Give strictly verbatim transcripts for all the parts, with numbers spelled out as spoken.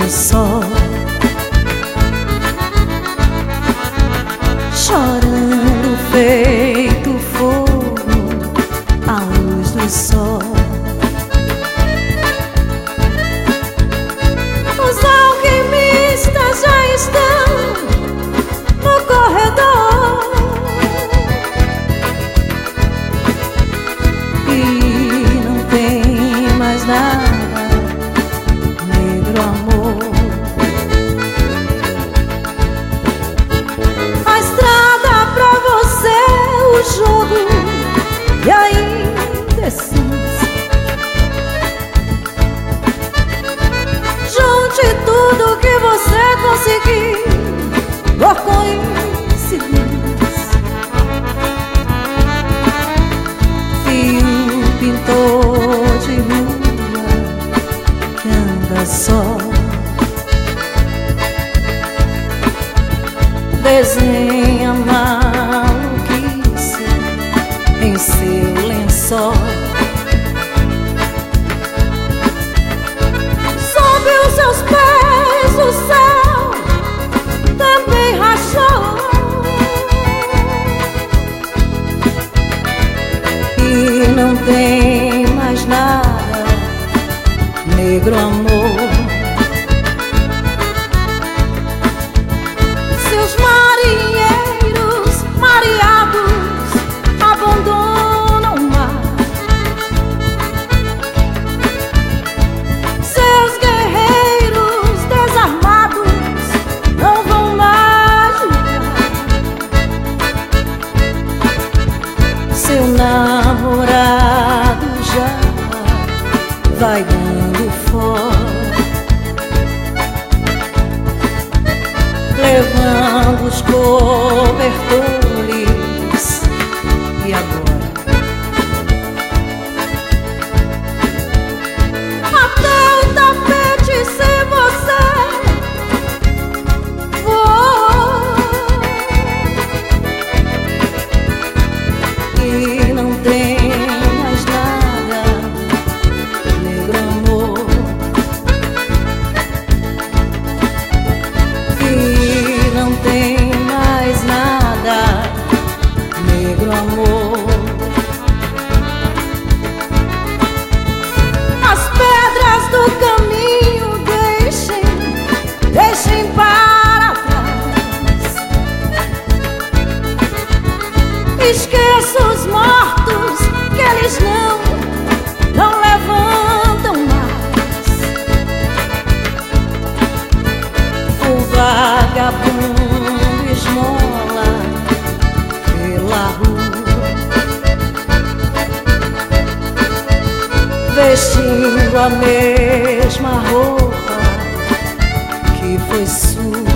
no sol, chorando feito fogo à luz do sol. Os alquimistas já estão no corredor e não tem mais nada, negro amor. A estrada pra você, o jogo e a indecência. Junte tudo que você conseguir por coincidência. Fio pintor de rua que anda só, desenha maluquice em seu lençol. Sob os seus pés o céu também rachou e não tem mais nada, negro amor. Seus marinheiros mareados abandonam o mar, seus guerreiros desarmados não vão mais lutar. Seu namorado já vai dando fora, levando os cobertores. E agora? Até o tapete sem você voou e não tem mais nada, negro amor. Não tem mais nada, negro amor. As pedras do caminho deixem, deixem para trás. Esqueça os mortos que eles não, não levantam mais. O vagabundo esmola pela rua, vestindo a mesma roupa que foi sua.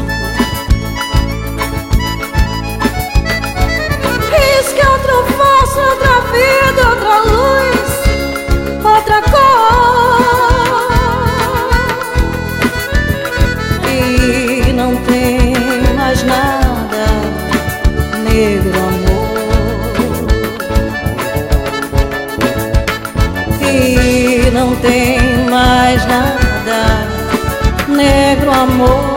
Risque outro fósforo, outra vida, outra luz, outra cor. E não tem mais nada, negro amor. E não tem mais nada, negro amor.